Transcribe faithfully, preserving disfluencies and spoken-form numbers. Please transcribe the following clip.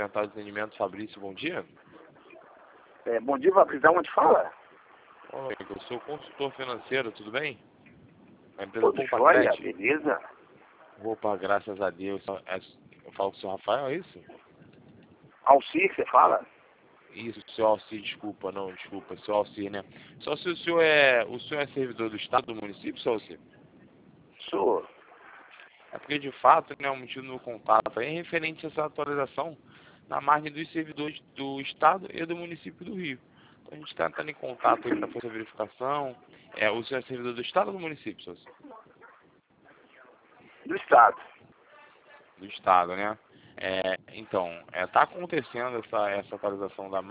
Oriental de Atendimento, Fabrício, bom dia. É, bom dia, Fabrício. Onde fala? Olá, eu sou consultor financeiro, tudo bem? A empresa Tudo Poupa jóia, Crédito. beleza? Opa, graças a Deus. É- Eu falo com o senhor Rafael, é isso? Alcir, você fala? Isso, senhor Alcir, desculpa, não, desculpa, senhor Alcir, né? Só se o senhor é, o senhor é servidor do Estado, do município, senhor Alcir? Sou. É porque, de fato, né, o motivo do meu contato é referente a essa atualização na margem dos servidores do Estado e do município do Rio. Então, a gente está entrando em contato aí para fazer a verificação. É, o senhor é servidor do Estado ou do município, senhor Alcir? Do Estado. Do Estado, né? É, então, está acontecendo essa, essa atualização da